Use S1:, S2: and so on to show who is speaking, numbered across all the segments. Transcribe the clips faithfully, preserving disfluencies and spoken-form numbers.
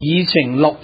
S1: 議程六，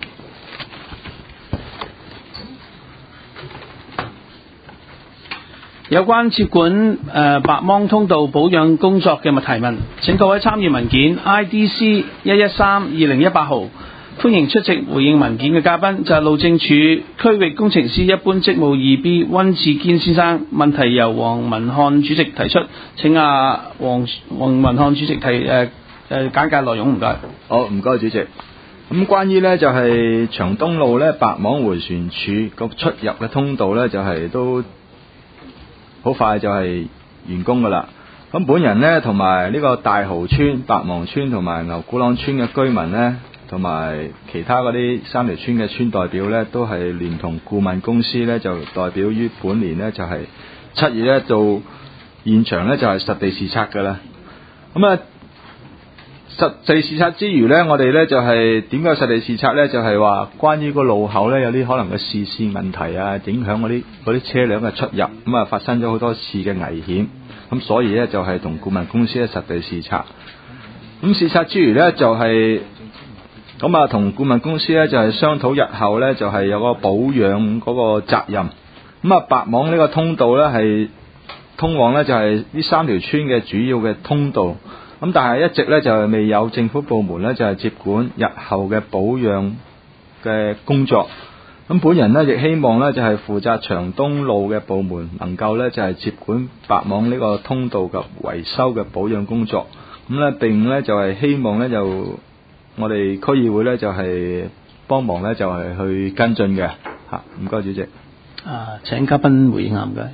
S1: 有關接管誒、呃、白芒通道保養工作嘅提問，請各位參與文件 I D C 一一三二零一八號。歡迎出席回應文件嘅嘉賓就係、是、路政署區域工程師一般職務二 B 溫志堅先生。問題由黃文漢主席提出，請阿黃黃文漢主席提誒誒、呃呃、簡介內容，唔該。
S2: 好，唔該主席。咁關於呢就係、是、長東路呢白芒迴旋處個出入嘅通道呢，就係、是、都好快就係完工噶啦。咁本人呢，同埋呢個大蠔村、白芒村同埋牛古朗村嘅居民呢，同埋其他嗰啲三條村嘅村代表呢，都係聯同顧問公司呢，就代表於本年呢，就係、是、七月呢做現場呢，就係、是、實地視察噶啦。咁啊實地視察之餘呢，我哋呢就係點解實地視察呢？就係、是、話關於個路口呢，有啲可能嘅視線問題啊，影響嗰啲嗰啲車輛嘅出入，咁啊發生咗好多次嘅危險。咁所以呢，就係、是、同顧問公司咧實地視察。咁視察之餘呢，就係、是。咁啊，同顧問公司咧就係商討日後咧就係有個保養嗰個責任。咁啊，白芒呢個通道咧係通往咧就係呢三條村嘅主要嘅通道。咁但係一直咧就係未有政府部門咧就係接管日後嘅保養嘅工作。咁本人咧亦希望咧就係負責長東路嘅部門能夠咧就係接管白芒呢個通道嘅維修嘅保養工作。咁咧並咧就係希望咧就我哋區議會咧就係幫忙咧就係去跟進嘅嚇，唔該主席。
S1: 啊，請嘉賓回應下唔該。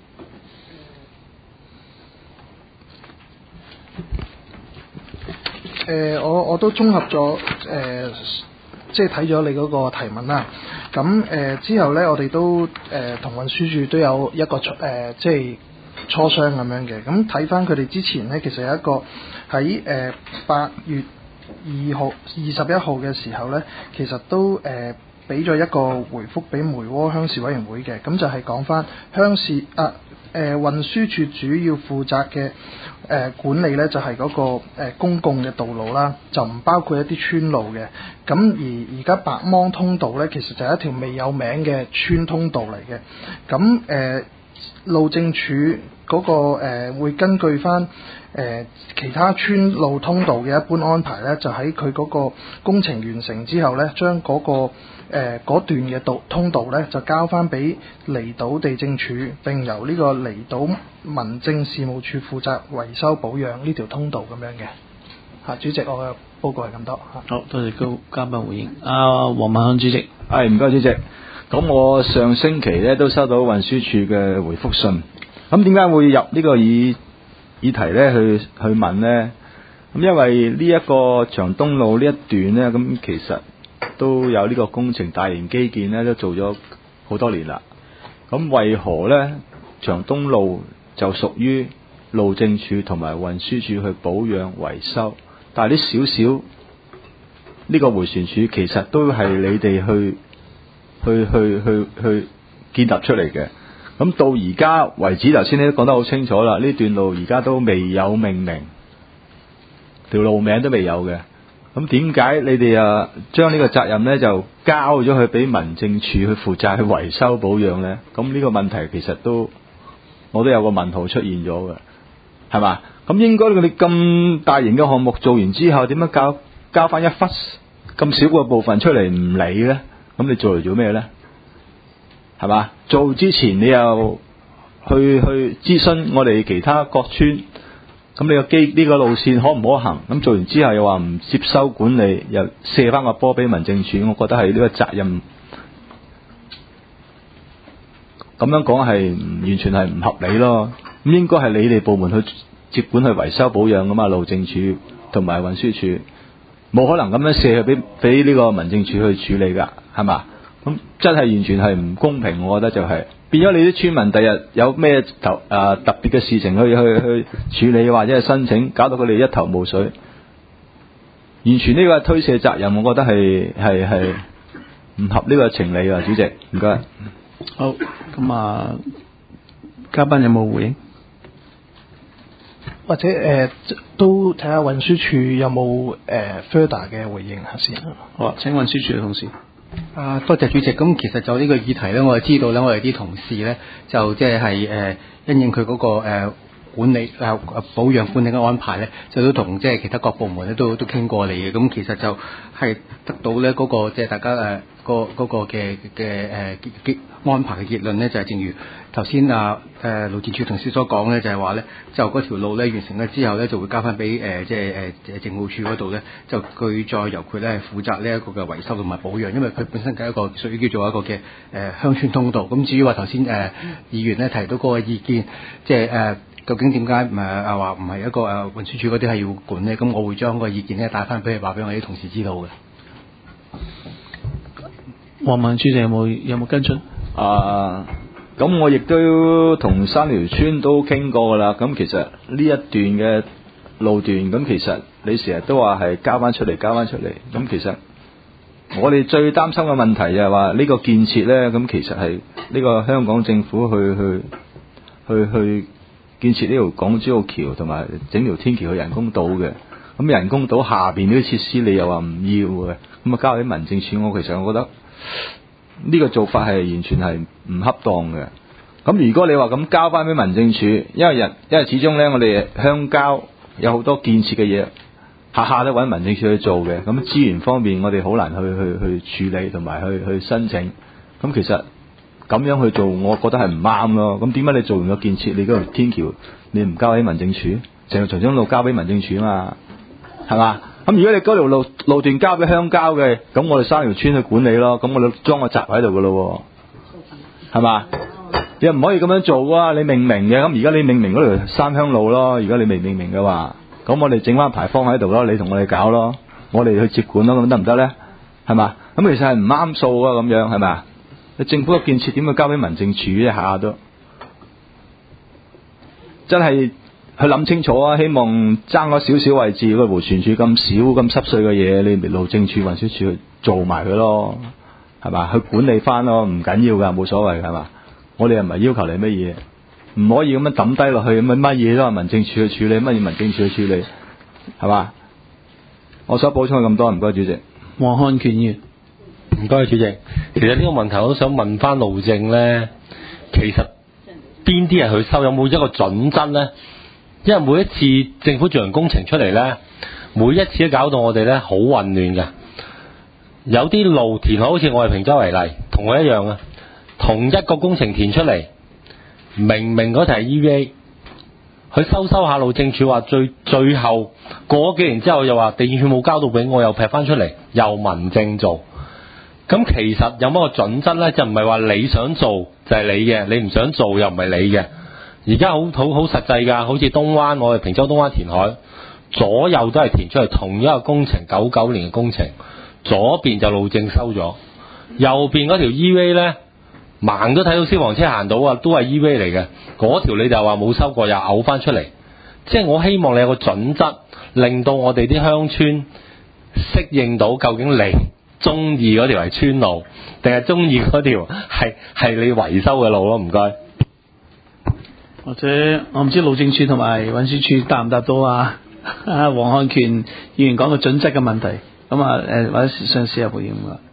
S3: 誒、呃，我我都綜合咗誒、呃，即係睇咗你嗰個提問啦。咁誒、呃、之後咧，我哋都誒同、呃、運輸署都有一個誒、呃，即係磋商咁樣嘅。咁睇翻佢哋之前咧，其實有一個喺誒八月二號、二十一號嘅時候呢，其實都誒俾咗一個回覆俾梅窩鄉事委員會嘅，咁就係講翻鄉事啊誒、呃、運輸署主要負責嘅誒、呃、管理呢，就係、是、嗰、那個、呃、公共嘅道路啦，就唔包括一啲村路嘅。咁而而家白芒通道呢，其實就係一條未有名嘅村通道嚟嘅。咁誒、呃、路政署嗰、那個誒、呃、會根據翻。誒、呃、其他村路通道嘅一般安排呢，就喺佢嗰個工程完成之後呢，將嗰、那個誒嗰、呃、段嘅道通道呢，就交翻俾離島地政署，並由呢個離島民政事務處負責維修保養呢條通道咁樣嘅。嚇，主席，我嘅報告係咁多。
S1: 好，多謝高嘉賓回應。啊，黃文漢主席，
S2: 係唔該主席。咁我上星期呢都收到運輸署嘅回覆信。咁點解會入呢個議議題咧去去問呢？咁因為呢一個長東路呢一段呢，咁其實都有呢個工程大型基建呢，都做咗好多年啦。咁為何呢？長東路就屬於路政署同埋運輸署去保養維修，但係啲少少呢個迴旋處其實都係你哋去去去去去建立出嚟嘅。咁到而家為止，頭先你都講得好清楚啦。呢段路而家都未有命名，條路名都未有嘅。咁點解你哋啊將呢個責任呢就交咗去俾民政處去負責去維修保養呢？咁呢個問題其實都我都有個問號出現咗嘅，係嘛？咁應該你咁大型嘅項目做完之後，點樣交交翻一忽咁少個部分出嚟唔理呢？咁你做嚟做咩呢？係嘛？做之前你又去去諮詢我哋其他各村，咁你個機呢個路線可唔可行？咁做完之後又話唔接收管理，又射翻個波俾民政處，我覺得係呢個責任咁樣講係完全係唔合理咯。咁應該係你哋部門去接管去維修保養噶嘛，路政處同埋運輸處冇可能咁樣射去俾俾呢個民政處去處理噶，係嘛？咁真係完全係唔公平，我覺得就係、是、變咗你啲村民第日有咩頭啊特別嘅事情去去去處理或者係申請，搞到佢哋一頭霧水，完全呢個係推卸責任，我覺得係係係唔合呢個情理啊！主席，唔該。
S1: 好，咁啊，嘉賓有冇回應？
S3: 或者誒、呃、都睇下運輸署有冇誒、呃、further 嘅回應下先。
S1: 好啊，請運輸署嘅同事。
S4: 啊，多謝主席。咁其實就呢個議題咧，我哋知道咧，我哋啲同事咧就即係誒因應佢嗰、那個、呃、管理誒、呃、保養管理嘅安排咧，就都同即係其他各部門咧都都傾過嚟嘅。咁其實就係得到咧嗰、那個即係大家誒、呃那個嗰、那個嘅嘅誒結安排嘅結論咧，就係、是、正如頭先啊誒路政署同事所講咧，就係話咧就嗰條路咧完成咗之後咧，就會交翻俾誒即係誒誒政務處嗰度咧，就佢再由佢咧負責呢一個嘅維修同埋保養，因為佢本身係一個屬於叫做一個嘅誒、呃、鄉村通道。咁至於話頭先誒議員咧提到嗰個意見，即係誒究竟點解唔係啊話唔係一個誒運輸署嗰啲係要管咧？咁我會將個意見咧帶翻俾佢話俾我啲同事知道嘅。
S1: 黃文署有冇有冇跟進？
S2: 啊，咁我亦都同三條村都傾過噶啦。咁其實呢一段嘅路段，咁其實你成日都話係交翻出嚟，交翻出嚟。咁其實我哋最擔心嘅問題就係話呢個建設咧，咁其實係呢個香港政府去去去去建設呢條港珠澳橋同埋整條天橋去人工島嘅。咁人工島下邊呢啲設施你又話唔要嘅，咁啊交俾民政處，我其實我覺得呢個做法係完全係唔恰當嘅。咁如果你話咁交翻俾民政處，因為人因為始終咧我哋鄉郊有好多建設嘅嘢，下下都揾民政處去做嘅。咁資源方面我哋好難去去去處理同埋去去申請。咁其實咁樣去做，我覺得係唔啱咯。咁點解你做完個建設，你嗰條天橋你唔交俾民政處，成條長江路交俾民政處啊嘛？係嘛？咁如果你嗰條路路段交俾鄉郊嘅，咁我哋三條村去管理咯。咁我哋裝個閘喺度噶咯，係嘛？你唔可以咁樣做啊！你命名嘅，咁而家你命名嗰條三鄉路咯。如果你未命名嘅話，咁我哋整翻牌坊喺度咯，你同我哋搞咯，我哋去接管咯，咁得唔得咧？係嘛？咁其實係唔啱數啊，咁樣係咪？你政府嘅建設點會交俾民政處一下都真係。去諗清楚啊！希望爭嗰少少位置，個迴旋處咁少咁濕碎嘅嘢，你咪路政處、運輸處去做埋佢咯，係嘛？去管理翻咯，唔緊要噶，冇所謂，係嘛？我哋又唔係要求你乜嘢，唔可以咁樣抌低落去，咁乜嘢都係民政處去處理，乜嘢民政處去處理，係嘛？我想補充咁多，唔該主席。
S1: 黃漢權議員，
S5: 唔該主席。其實呢個問題我都想問翻路政咧，其實邊啲係去收？有冇一個準則咧？因為每一次政府做完工程出嚟咧，每一次都搞到我哋咧好混亂嘅。有啲路填好，好似我哋坪洲為例，同我一樣啊。同一個工程填出嚟，明明嗰題 E V A， 佢收收下路政處話最最後過咗幾年之後又話地政處冇交到俾我，又劈翻出嚟，又民政做。咁其實有乜個準則咧？就唔係話你想做就係你嘅，你唔想做又唔係你嘅。而家好好好實際㗎，好似東灣，我哋坪洲東灣填海，左右都係填出嚟同一個工程，九九年嘅工程，左邊就路政收咗，右邊嗰條 E V A 咧，盲都睇到消防車行到啊，都係 E V A 嚟嘅，嗰條你就話冇收過，又嘔翻出嚟。即係我希望你有個準則，令到我哋啲鄉村適應到究竟你中意嗰條係村路，定係中意嗰條係係你維修嘅路咯？唔該。
S1: 或者我唔知路政處同埋運輸處答唔答到啊？啊，黃漢權議員講個準則嘅問題，咁啊誒，或者上司有回應㗎。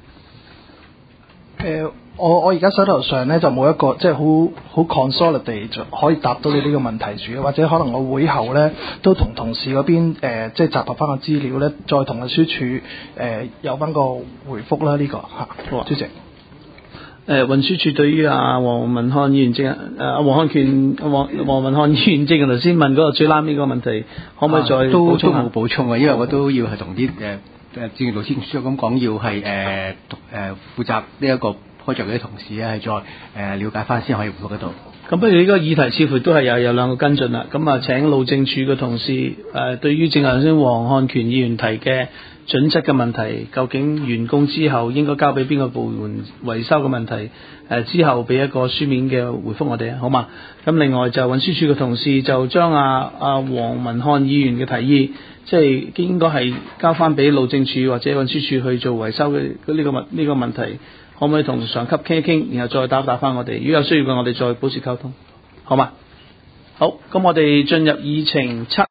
S3: 誒、呃，我我而家手頭上咧就冇一個即係好好 consolidate 就可以答到你呢個問題住，或者可能我會後咧都同同事嗰邊誒即係集合翻個資料咧，再同運輸處誒、呃、有翻個回覆啦。呢、這個嚇，好主席。
S1: 誒運輸署對於阿黃文漢議員正誒阿黃漢權黃黃文漢議員正頭先問嗰個最拉尾個問題，可唔可以再
S4: 都都冇補充啊？因為我都要係同啲誒誒正如路政署咁講，要係誒誒負責呢一個 project 嗰啲同事咧，係再誒了解翻先可以回覆得到。
S1: 咁不如呢個議題似乎都係有有兩個跟進啦。咁啊請路政署嘅同事誒、呃、對於正頭先黃漢權議員提嘅準則嘅問題，究竟完工之後應該交俾邊個部門維修嘅問題，誒、呃、之後俾一個書面嘅回覆我哋啊，好嘛？咁另外就運輸署嘅同事就將阿阿黃文漢議員嘅提議，即係應該係交翻俾路政署或者運輸署去做維修嘅呢個問呢個問題，可唔可以同上級傾一傾，然後再答答翻我哋？如果有需要嘅，我哋再保持溝通，好嘛？ 好，咁我哋進入議程七。